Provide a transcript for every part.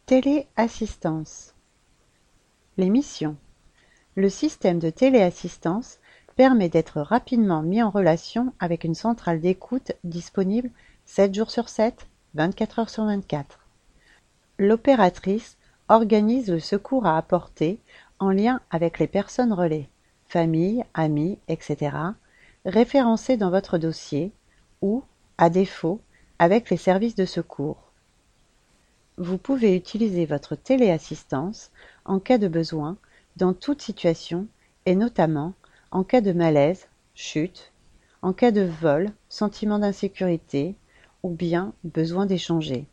Téléassistance. Les missions. Le système de téléassistance permet d'être rapidement mis en relation avec une centrale d'écoute disponible 7 jours sur 7, 24 heures sur 24. L'opératrice organise le secours à apporter en lien avec les personnes relais, famille, amis, etc., référencées dans votre dossier ou, à défaut, avec les services de secours. Vous pouvez utiliser votre téléassistance en cas de besoin, dans toute situation et notamment en cas de malaise, chute, en cas de vol, sentiment d'insécurité ou bien besoin d'échanger.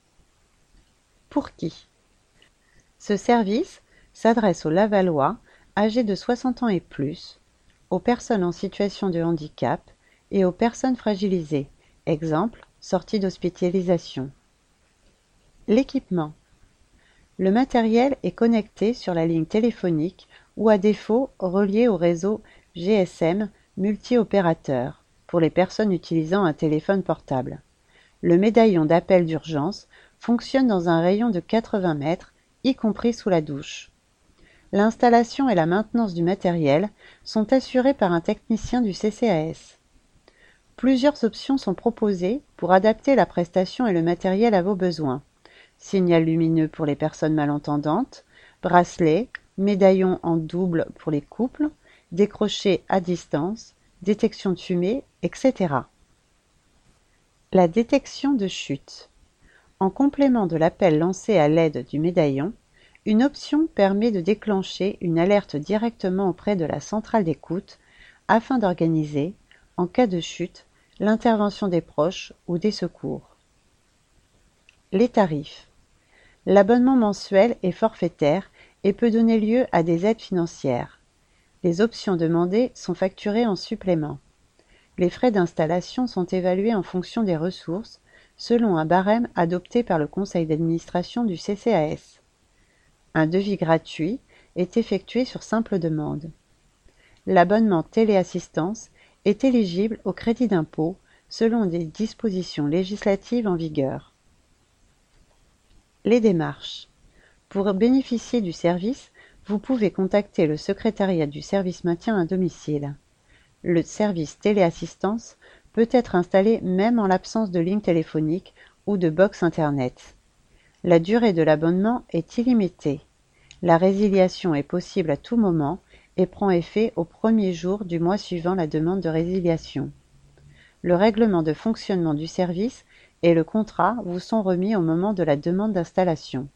Pour qui? Ce service s'adresse aux Lavallois âgés de 60 ans et plus, aux personnes en situation de handicap et aux personnes fragilisées, exemple, sortie d'hospitalisation. L'équipement. Le matériel est connecté sur la ligne téléphonique ou à défaut relié au réseau GSM multi-opérateur pour les personnes utilisant un téléphone portable. Le médaillon d'appel d'urgence fonctionne dans un rayon de 80 mètres, y compris sous la douche. L'installation et la maintenance du matériel sont assurées par un technicien du CCAS. Plusieurs options sont proposées pour adapter la prestation et le matériel à vos besoins. Signal lumineux pour les personnes malentendantes, bracelet, médaillon en double pour les couples, décroché à distance, détection de fumée, etc. La détection de chute. En complément de l'appel lancé à l'aide du médaillon, une option permet de déclencher une alerte directement auprès de la centrale d'écoute afin d'organiser, en cas de chute, l'intervention des proches ou des secours. Les tarifs. L'abonnement mensuel est forfaitaire et peut donner lieu à des aides financières. Les options demandées sont facturées en supplément. Les frais d'installation sont évalués en fonction des ressources, selon un barème adopté par le conseil d'administration du CCAS. Un devis gratuit est effectué sur simple demande. L'abonnement téléassistance est éligible au crédit d'impôt selon des dispositions législatives en vigueur. Les démarches. Pour bénéficier du service, vous pouvez contacter le secrétariat du service maintien à domicile. Le service téléassistance peut être installé même en l'absence de ligne téléphonique ou de box Internet. La durée de l'abonnement est illimitée. La résiliation est possible à tout moment et prend effet au premier jour du mois suivant la demande de résiliation. Le règlement de fonctionnement du service et le contrat vous sont remis au moment de la demande d'installation.